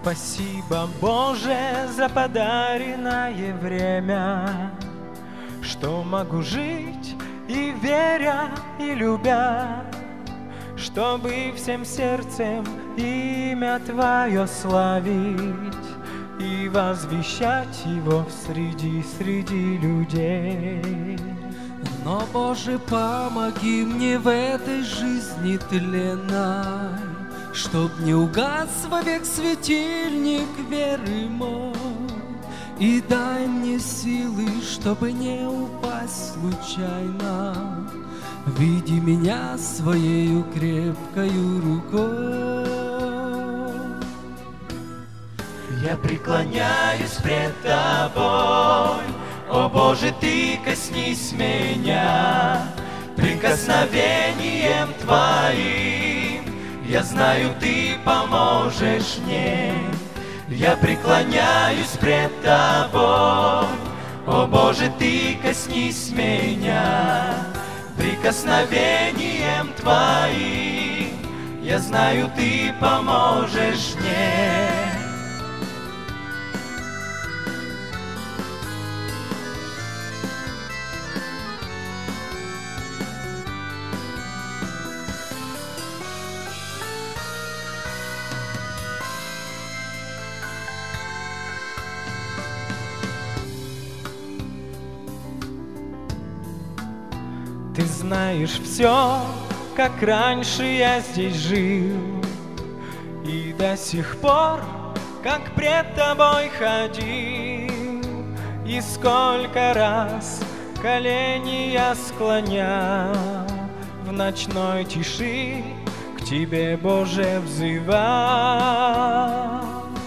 Спасибо, Боже, за подаренное время, что могу жить и веря, и любя, чтобы всем сердцем имя Твое славить и возвещать его среди людей. Но, Боже, помоги мне в этой жизни тленной, чтоб не угас вовек светильник веры мой, и дай мне силы, чтобы не упасть случайно. Веди меня своею крепкою рукой. Я преклоняюсь пред Тобой, о Боже, Ты коснись меня прикосновением Твоим. Я знаю, Ты поможешь мне. Я преклоняюсь пред Тобой, о Боже, Ты коснись меня прикосновением Твоим. Я знаю, Ты поможешь мне. Ты знаешь все, как раньше я здесь жил, и до сих пор, как пред Тобой ходил, и сколько раз колени я склонял, в ночной тиши к Тебе, Боже, взывал.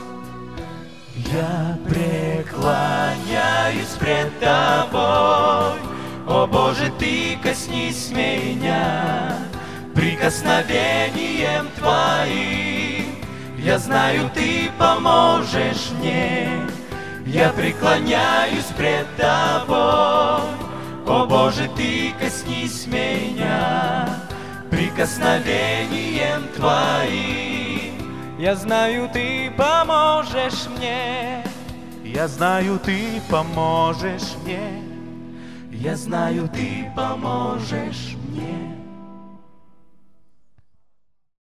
Я преклоняюсь пред Тобой, о Боже, Ты коснись меня прикосновением Твоим. Я знаю, Ты поможешь мне. Я преклоняюсь пред Тобой, о Боже, Ты коснись меня прикосновением Твоим. Я знаю, Ты поможешь мне. Я знаю, Ты поможешь мне. Я знаю, Ты поможешь мне.